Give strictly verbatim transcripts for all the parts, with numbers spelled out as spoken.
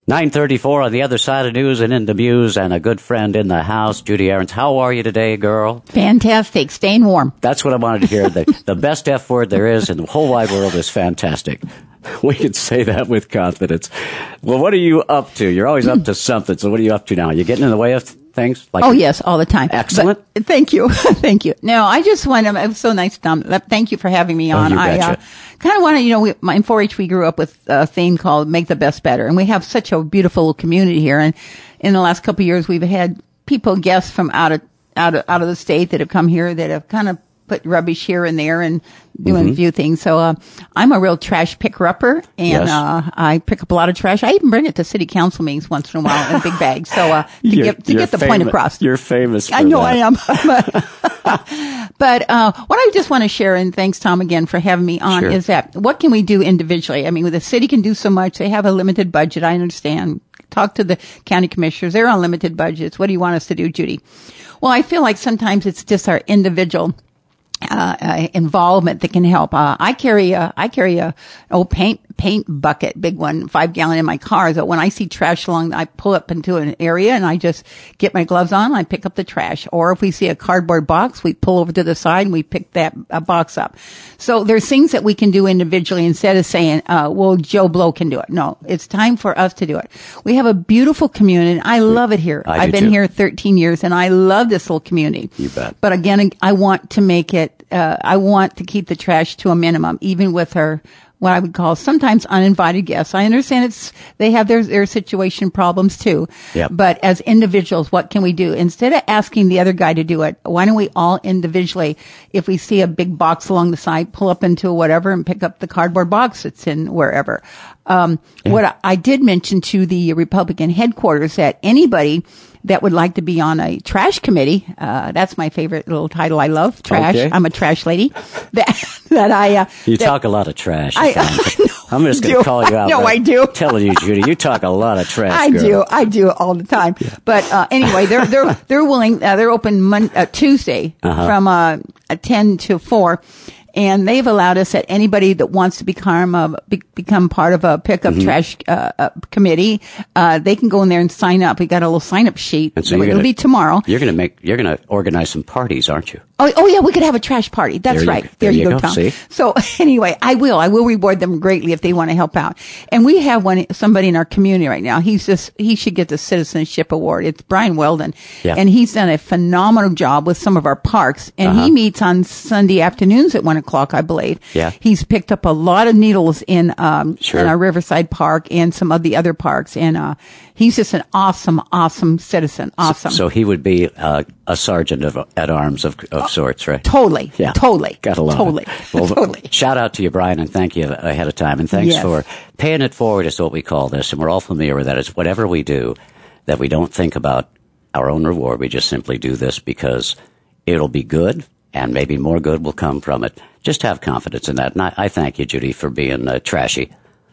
nine thirty-four on the other side of news and in the Muse, and a good friend in the house, Judy Ahrens. How are you today, girl? Fantastic. Staying warm. That's what I wanted to hear. The, the best F word there is in the whole wide world is fantastic. We can say that with confidence. Well, what are you up to? You're always up to something. So what are you up to now? Are you getting in the way of things? Like oh, yes, all the time. Excellent. But, thank you. Thank you. No, I just want to, it was so nice, Tom. Thank you for having me on. Oh, you I uh, kind of want to, you know, we, my, in four H we grew up with a thing called Make the Best Better. And we have such a beautiful community here. And in the last couple of years, we've had people, guests from out of, out of, out of the state that have come here that have kind of put rubbish here and there and doing mm-hmm. a few things. So, uh, I'm a real trash picker-upper, and, yes. uh, I pick up a lot of trash. I even bring it to city council meetings once in a while in big bags. So, uh, to you're, get, to get the fami- point across. You're famous for I know that. I am. But, uh, what I just want to share, and thanks, Tom, again, for having me on, sure. is that what can we do individually? I mean, the city can do so much. They have a limited budget. I understand. Talk to the county commissioners. They're on limited budgets. What do you want us to do, Judy? Well, I feel like sometimes it's just our individual Uh, uh, involvement that can help. Uh, I carry a, I carry a old paint, paint bucket, big one, five gallon in my car. So when I see trash along, I pull up into an area and I just get my gloves on and I pick up the trash. Or if we see a cardboard box, we pull over to the side and we pick that uh, box up. So there's things that we can do individually instead of saying, uh, well, Joe Blow can do it. No, it's time for us to do it. We have a beautiful community. I love it here. I I've been too. here thirteen years and I love this little community. You bet. But again, I want to make it Uh, I want to keep the trash to a minimum, even with our, what I would call sometimes uninvited guests. I understand it's, they have their, their situation problems too. Yep. But as individuals, what can we do? Instead of asking the other guy to do it, why don't we all individually, if we see a big box along the side, pull up into whatever and pick up the cardboard box that's in wherever. Um, yeah. What I, I did mention to the Republican headquarters that anybody that would like to be on a trash committee, uh, that's my favorite little title. I love trash. Okay. I'm a trash lady. That, that I, uh, You that, talk a lot of trash. I, I I I'm just going to call you out. No, right? I do. Telling you, Judy, you talk a lot of trash. I girl. do. I do all the time. Yeah. But, uh, anyway, they're, they're, they're willing, uh, they're open Mon- uh, Tuesday uh-huh. from, uh, ten to four. And they've allowed us that anybody that wants to become a, be, become part of a pickup mm-hmm. trash uh, uh, committee, uh, they can go in there and sign up. We got a little sign up sheet. And so It'll gonna, be tomorrow. You're going to make. You're going to organize some parties, aren't you? Oh, oh yeah, we could have a trash party. That's there you, right. There, there you, you go, go, Tom. See? So anyway, I will. I will reward them greatly if they want to help out. And we have one somebody in our community right now. He's just he should get the Citizenship Award. It's Brian Weldon, yeah. and he's done a phenomenal job with some of our parks. And uh-huh. he meets on Sunday afternoons at one o'clock, I believe. Yeah. He's picked up a lot of needles in um sure. in our Riverside Park and some of the other parks. And uh he's just an awesome, awesome citizen. Awesome. So, so he would be uh, a sergeant of at arms of, of oh, sorts, right? Totally. Yeah. Totally. Gotta love totally. it. Well, totally. Shout out to you, Brian, and thank you ahead of time. And thanks yes. for paying it forward is what we call this. And we're all familiar with that. It's whatever we do that we don't think about our own reward. We just simply do this because it'll be good and maybe more good will come from it. Just have confidence in that. And I, I thank you, Judy, for being uh, trashy.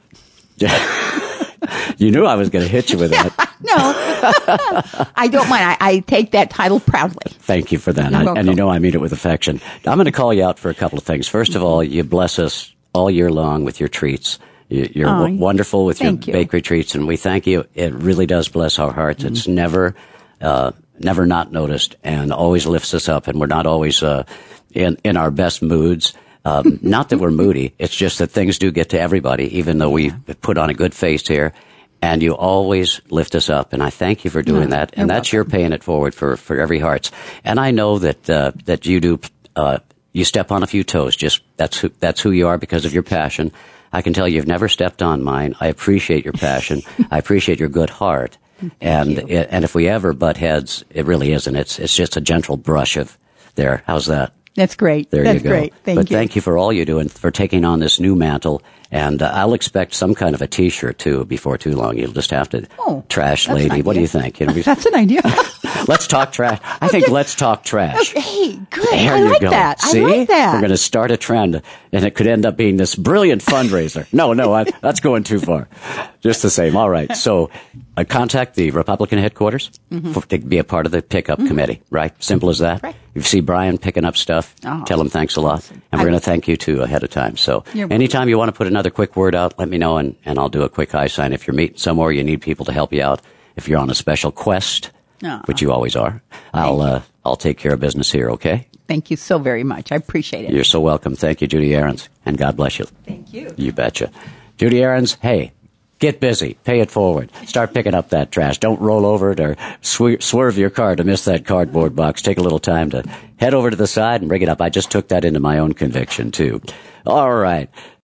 You knew I was going to hit you with that. No, I don't mind. I, I take that title proudly. Thank you for that. I, and you know I mean it with affection. I'm going to call you out for a couple of things. First of all, you bless us all year long with your treats. You, you're oh, w- wonderful with your you. bakery treats, and we thank you. It really does bless our hearts. Mm-hmm. It's never, uh, never not noticed, and always lifts us up. And we're not always uh, in in our best moods. Um, not that we're moody. It's just that things do get to everybody, even though we put on a good face here. And you always lift us up, and I thank you for doing no, that. And that's welcome. your paying it forward for, for every hearts. And I know that uh, that you do. Uh, you step on a few toes. Just that's who that's who you are because of your passion. I can tell you've never stepped on mine. I appreciate your passion. I appreciate your good heart. and it, and if we ever butt heads, it really isn't. It's it's just a gentle brush of there. How's that? That's great. There That's you go. great. Thank but you. thank you for all you do and for taking on this new mantle. And uh, I'll expect some kind of a T-shirt, too, before too long. You'll just have to, oh, trash lady. What do you think? You know, that's an idea. Let's talk trash. I think let's talk trash. Okay, hey, good. There I you like go. that. See? I like that. We're going to start a trend, and it could end up being this brilliant fundraiser. No, no, I, that's going too far. Just the same. All right. So uh, contact the Republican headquarters mm-hmm. for, to be a part of the pickup mm-hmm. committee, right? Simple as that. Right. you see Brian picking up stuff, Oh, tell him thanks a lot. And we're going to thank you, too, ahead of time. So You're anytime you want to put another quick word out, let me know, and, and I'll do a quick high sign. If you're meeting somewhere, you need people to help you out. If you're on a special quest, Oh. which you always are, I'll uh, I'll take care of business here, okay? Thank you so very much. I appreciate it. You're so welcome. Thank you, Judy Ahrens, and God bless you. Thank you. You betcha. Judy Ahrens, hey, get busy. Pay it forward. Start picking up that trash. Don't roll over it or swer- swerve your car to miss that cardboard box. Take a little time to head over to the side and bring it up. I just took that into my own conviction, too. All right.